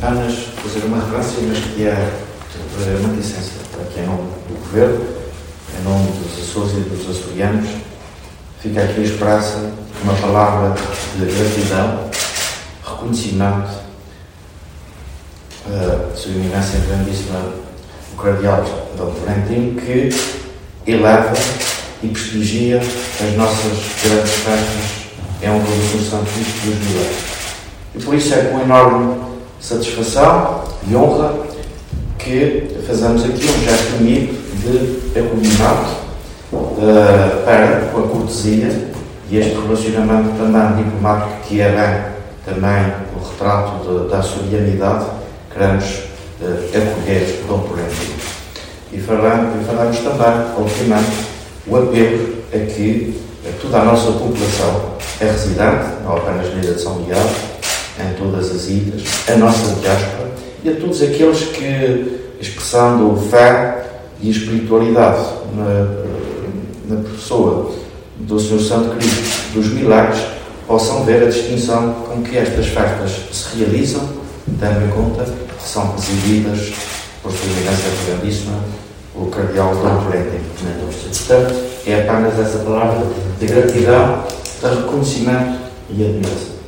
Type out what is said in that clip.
apenas fazer uma referência, mas que é uma licença para que, em nome do Governo, em nome dos Açores e dos açorianos, fica aqui expressa uma palavra de gratidão, reconhecimento à Sua Eminência Grandíssima, o Cardeal Dom Florentino, que eleva e prestigia as nossas grandes festas em honra do Sr. Santo Cristo dos Milagres. E por isso é com enorme satisfação e honra que fazemos aqui um gesto amigo de acolhimento para, com a cortesia e este relacionamento também diplomático que é bem também o retrato da açorianidade, queremos acolher Dom Florentino. E falamos também, ultimamente, o apelo a que toda a nossa população é residente, não apenas na ilha de São Miguel, em todas as ilhas, a nossa diáspora, e a todos aqueles que, expressando fé e espiritualidade na pessoa do Sr. Santo Cristo dos Milagres, possam ver a distinção com que estas festas se realizam, tendo em conta que são presididas por Sua Eminência Grandíssima, o Cardeal Dom Florentino. Portanto, é apenas essa palavra de gratidão, de reconhecimento e admiração.